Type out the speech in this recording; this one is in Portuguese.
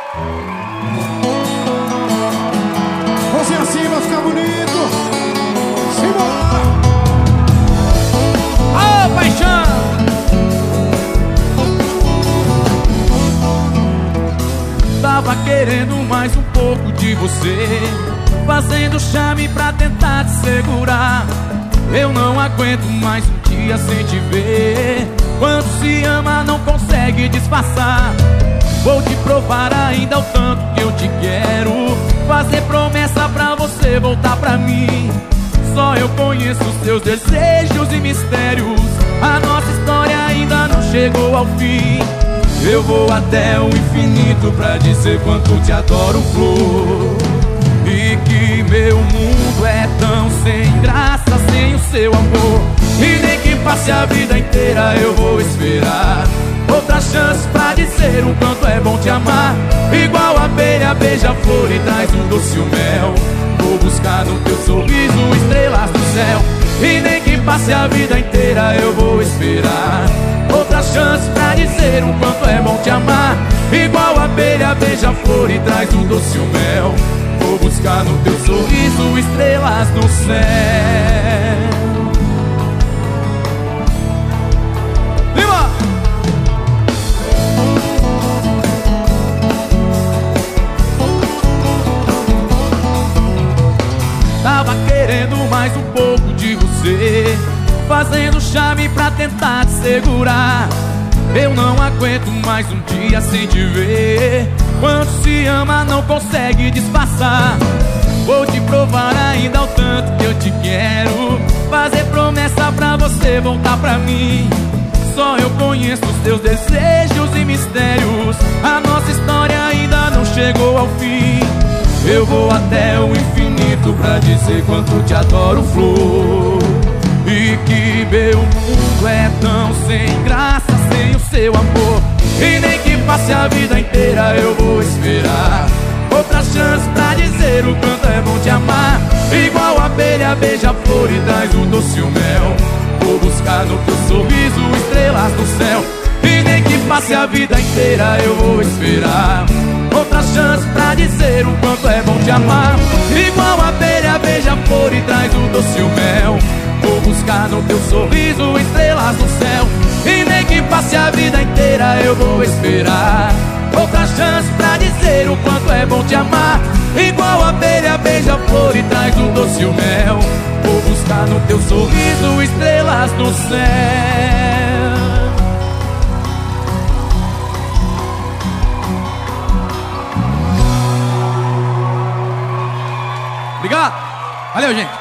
Você assim vai ficar bonito. Simbora! Ô, paixão! Tava querendo mais um pouco de você, fazendo charme pra tentar te segurar. Eu não aguento mais um dia sem te ver. Quando se ama não consegue disfarçar. Vou te provar ainda o tanto que eu te quero, fazer promessa pra você voltar pra mim. Só eu conheço os seus desejos e mistérios. A nossa história ainda não chegou ao fim. Eu vou até o infinito pra dizer quanto te adoro, flor. E que meu mundo é tão sem graça sem o seu amor. E nem que passe a vida inteira eu vou esperar outra chance pra dizer o quanto é bom te amar. Igual a abelha beija-flor e traz um doce o mel. Vou buscar no teu sorriso estrelas do céu. E nem que passe a vida inteira eu vou esperar outra chance pra dizer o quanto é bom te amar. Igual a abelha beija-flor e traz um doce o mel. Vou buscar no teu sorriso estrelas no céu. Viva! Tava querendo mais um pouco de você, fazendo charme pra tentar te segurar. Eu não aguento mais um dia sem te ver. Quando se ama não consegue disfarçar. Vou te provar ainda o tanto que eu te quero, fazer promessa pra você voltar pra mim. Só eu conheço os teus desejos e mistérios. A nossa história ainda não chegou ao fim. Eu vou até o infinito pra dizer quanto te adoro, flor. E que meu mundo é tão sem graça sem o seu amor. E nem que passe a vida inteira eu vou esperar outra chance pra dizer o quanto é bom te amar. Igual a abelha beija-flor e traz o doce o mel. Vou buscar no teu sorriso estrelas do céu. E nem que passe a vida inteira eu vou esperar outra chance pra dizer o quanto é bom te amar. Igual a abelha beija-flor e traz o doce o mel. Vou buscar no teu sorriso estrelas no céu. E nem que passe a vida inteira eu vou esperar outra chance pra dizer o quanto é bom te amar. Igual a abelha beija-flor e traz o doce o mel. Vou buscar no teu sorriso estrelas no céu. Obrigado. Valeu, gente.